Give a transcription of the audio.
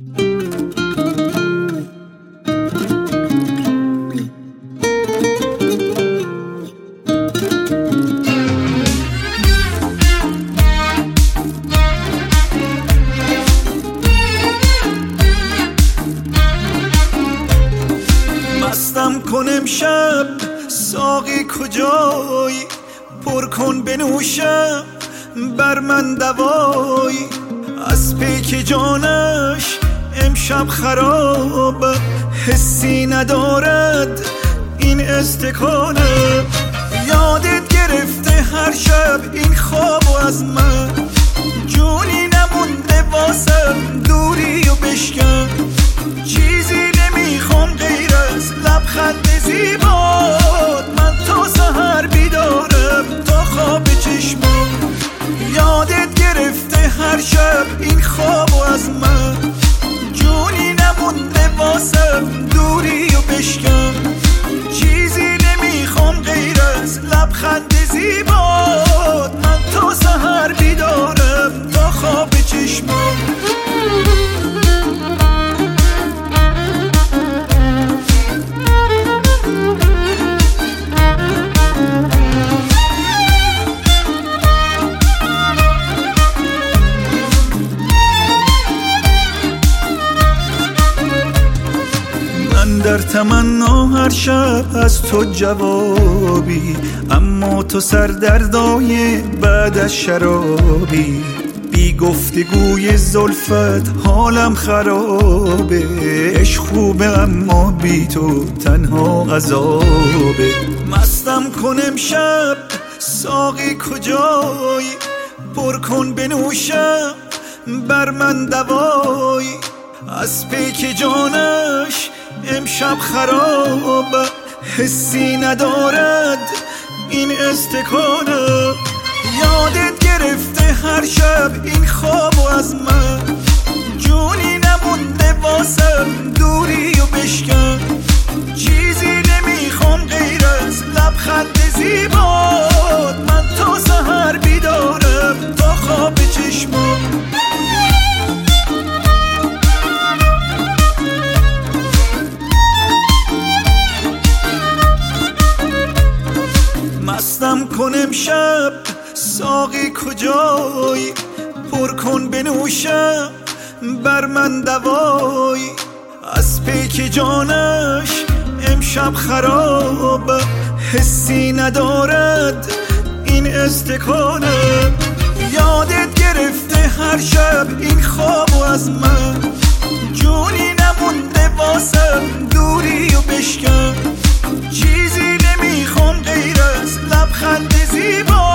مستم کن امشب ساقی کجایی، پر کن بنوشم بر من دوایی. از پیک جانش امشب خراب، حسی ندارد این استکانه. یادت گرفته هر شب این خوابو از من، جونی نمونده واسم دوری و بشکن. چیزی نمیخوام غیر از لبخند زیبات، من تا سحر بیدارم تا خواب چشمم. یادت گرفته هر شب این خوابو از من، جونی نمونده واسم دوری و بشکن. چیزی نمیخوام غیر از لبخند زیبات، من تا سحر بیدارم تا خواب چشمم. در تمنا هر شب از تو جوابی، اما تو سردردای بعد از شرابی. بی گفتگوی زلفت حالم خرابه، عشق خوبه اما بی تو تنها عذابه. مستم کن امشب ساقی کجایی، پر کن بنوشم بر من دوایی. از پیک جانش امشب خراب، حسی ندارد این استکانه. یادت گرفته هر شب این خوابو از من، جونی نمونده واسم دوری و بشکن. چیزی نمیخوام غیر از لبخند زیبات، من تا سحر بیدارم تا خواب چشمم. مستم کن امشب ساقی کجایی، پر کن بنوشم بر من دوایی. از پیک جانش امشب خراب، حسی ندارد این استکانه. یادت گرفته هر شب این خوابو از من، جونی نمونده واسم دوری و بشکن. چیزی نمیخوام غیر از لبخند زیبا،